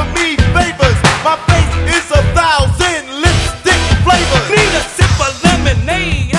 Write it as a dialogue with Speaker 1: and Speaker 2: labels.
Speaker 1: me favors. My face is 1,000 lipstick flavors.
Speaker 2: Need a sip of lemonade.